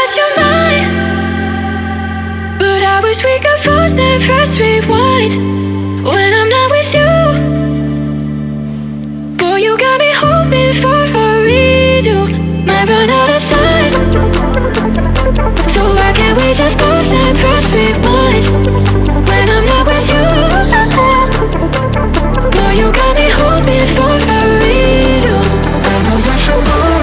that you're mine, but I wish we could pause and press rewind. When I'm not with you, boy, you got me hoping for a redo. Might run out of time, so why can't we just pause and press rewind? When I'm not with you, boy, you got me hoping for a redo. I know that you're mine.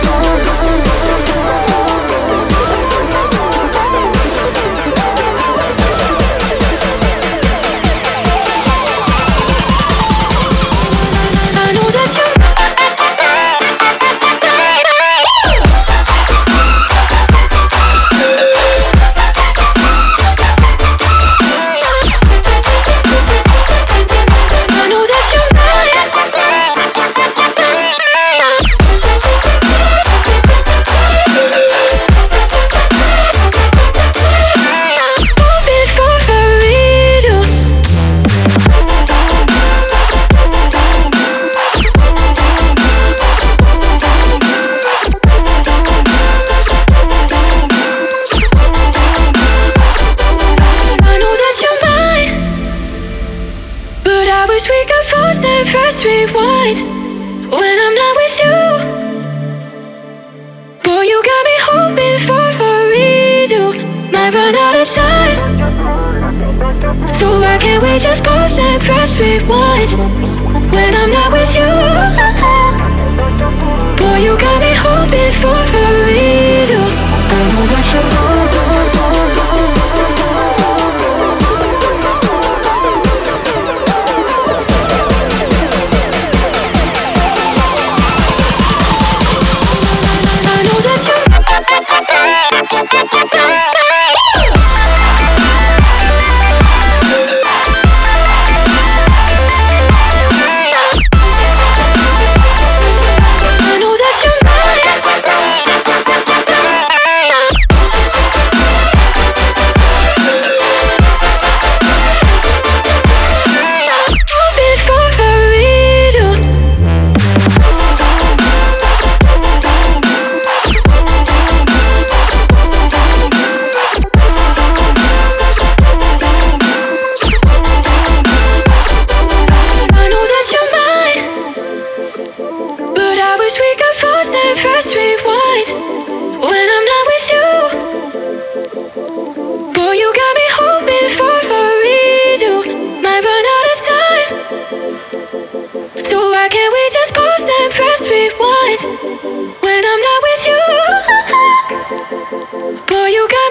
Press rewind. When I'm not with you, boy, you got me hoping for a redo. Might run out of time, so why can't we just pause and press rewind? When I'm not with you, boy, you got me hoping for a redo. I know that you're press rewind. When I'm not with you, boy, you got me hoping for a redo. Might run out of time, so why can't we just pause and press rewind? When I'm not with you, boy, you got